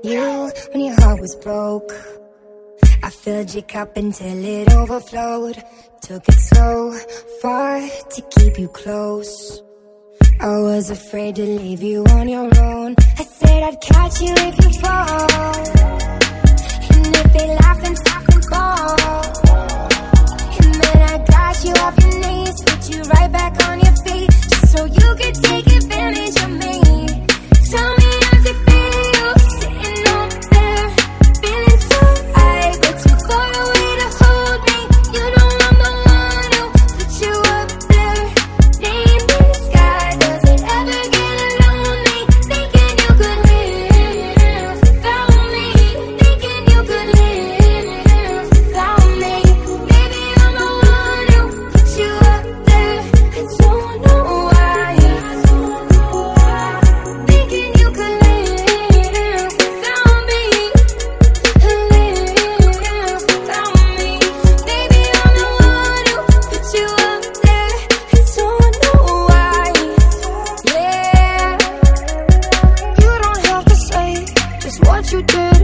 you when your heart was broke. I filled your cup until it overflowed. Took it so far to keep you close. I was afraid to leave you on your own. I said I'd catch you if you fall, and if they laugh and stop and fall. And then I got you off your knees, put you right back on your feet, just so you could take advantage of me. Tell me, how's it feel sitting up there, feeling so high, but too far away to hold me? You know I'm the one who put you up there, name in the sky. Does it ever get lonely thinking you could live without me? Thinking you could live without me? Baby, I'm the one who put you up there. I don't know why. Thinking you could live without me, live without me. Baby, I'm the one who put you up there. I don't know why. Yeah, you don't have to say just what you did.